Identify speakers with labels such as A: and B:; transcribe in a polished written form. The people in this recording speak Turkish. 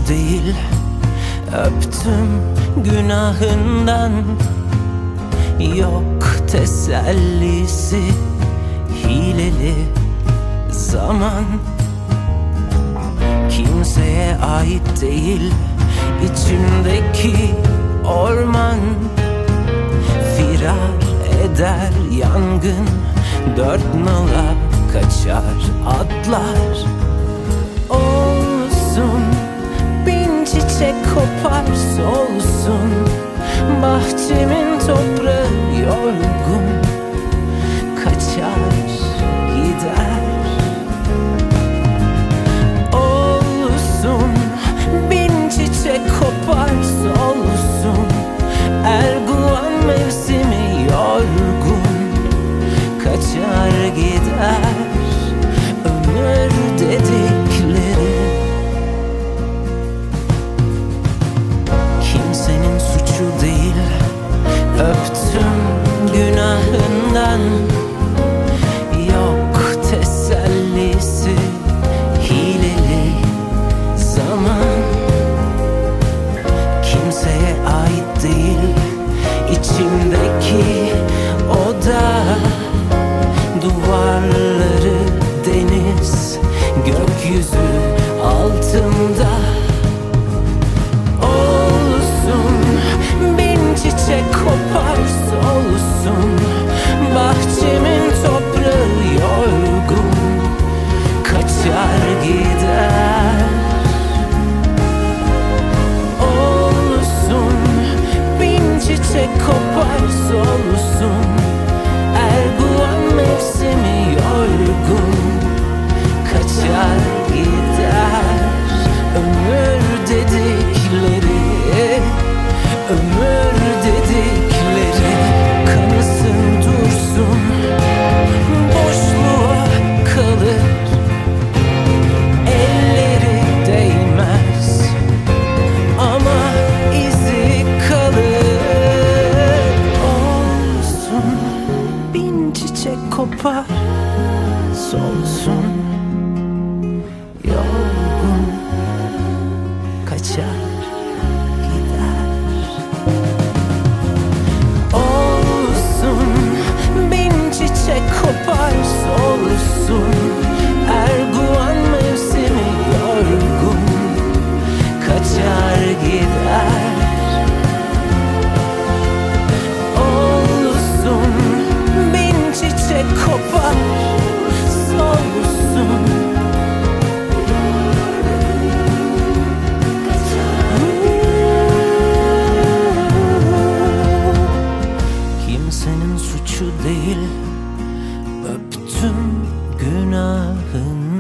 A: değil, öptüm günahından. Yok tesellisi, hileli zaman. Kimseye ait değil içimdeki orman. Firar eder yangın, dört nala kaçar atlar. Olsun, bin çiçek kopar solsun, bahçemin toprağı yorgun kaçar gider. Olsun, bin çiçek kopar solsun, erguvan mevsimi yorgun kaçar gider. Ömür dedikleri kimsenin suçu değil, öptüm günahından. Yok tesellisi, hileli zaman. Kimseye ait değil içimdeki oda. Duvarları deniz, gökyüzü altında. Olsun, bin çiçek kopar solsun, bahçemin toprağı yorgun kaçar gider. Olsun, bin çiçek kopar solsun, erguvan mevsimi yorgun kaçar gider. Ömür dedikleri, ömür dedikleri kanısın dursun, boşluğa kalır, elleri değmez ama izi kalır. Olsun, bin çiçek kopar solsun, yorgun kaçar gider. Olsun, bin çiçek kopar solsun, erguvan mevsimi yorgun kaçar gider. Olsun, bin çiçek kopar solsun. Kimsenin suçu değil, öptüm günahını.